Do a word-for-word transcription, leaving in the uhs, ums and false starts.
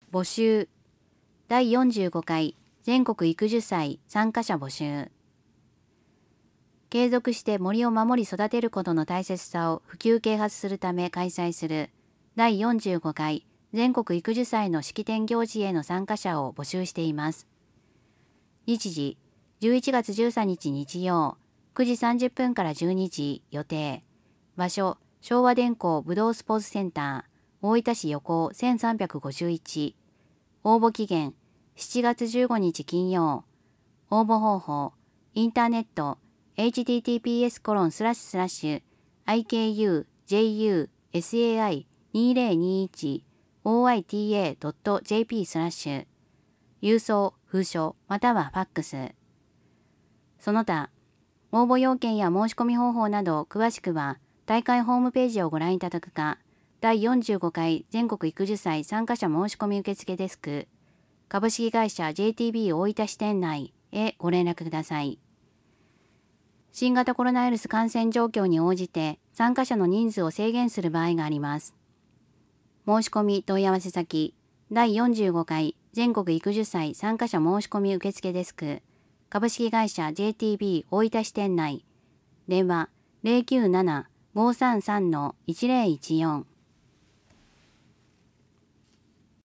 募集。だいよんじゅうごかい全国育樹祭参加者募集。継続して森を守り育てることの大切さを普及啓発するため開催するだいよんじゅうごかい全国育樹祭の式典行事への参加者を募集しています。日時、じゅういちがつじゅうさんにち日曜、くじさんじゅっぷんからじゅうにじ予定。場所、昭和電工ぶどうスポーツセンター、大分市横尾せんさんびゃくごじゅういち。応募期限、しちがつじゅうごにち金曜。応募方法、インターネット、エイチティーティーピーエスコロンスラッシュスラッシュアイケーユージェイユーエスエーアイにせんにじゅういちオーアイティーエードットジェーピー スラッシュ郵送、封書またはファックス。その他、応募要件や申し込み方法など詳しくは大会ホームページをご覧いただくか、だいよんじゅうごかい全国育樹祭参加者申し込み受付デスク、株式会社 ジェイティービー 大分支店内へご連絡ください。新型コロナウイルス感染状況に応じて参加者の人数を制限する場合があります。申し込み問い合わせ先、だいよんじゅうごかい全国育樹祭参加者申し込み受付デスク、株式会社 ジェイティービー 大分支店内、電話 ゼロきゅうなな ごーさんさん いちゼロいちよん